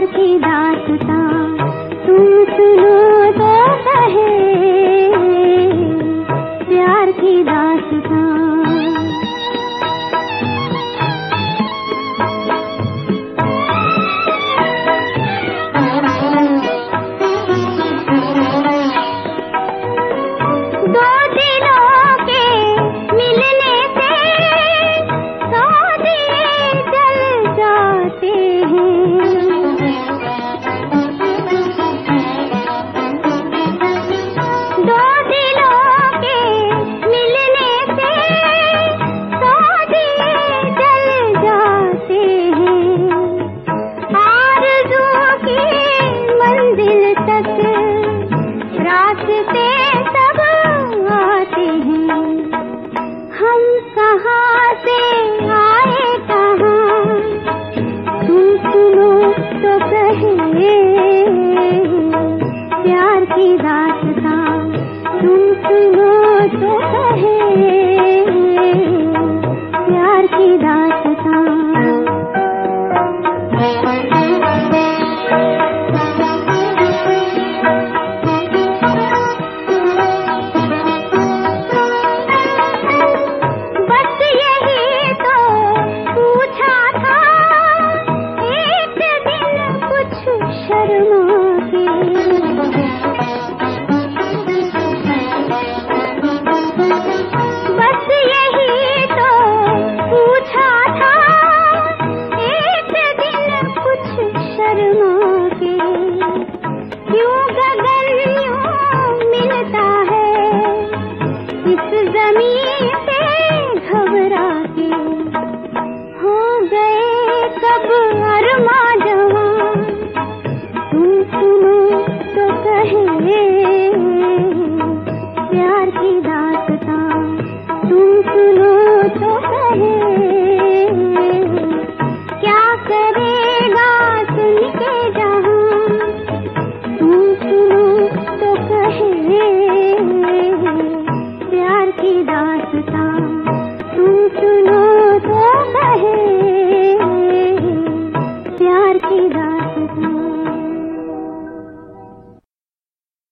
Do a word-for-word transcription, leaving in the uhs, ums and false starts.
की दास्तां तुम सुनो तो कहे, प्यार की दास्तां। दो दिलों के मिलने से सौ दिए जल जाते हैं। दो दिलों के मिलने से सौ दिए जल जाते हैं। आरज़ू की मंजिल तक रास्ते सब आते हैं। हम कहाँ से आए कहाँ, तुम सुनो तो कहे, प्यार की दास्तां तुम सुनो तो कहे, प्यार की दास्तां। बस यही तो पूछा था एक दिन कुछ शर्मा के। बस यही तो पूछा था एक दिन कुछ शर्मा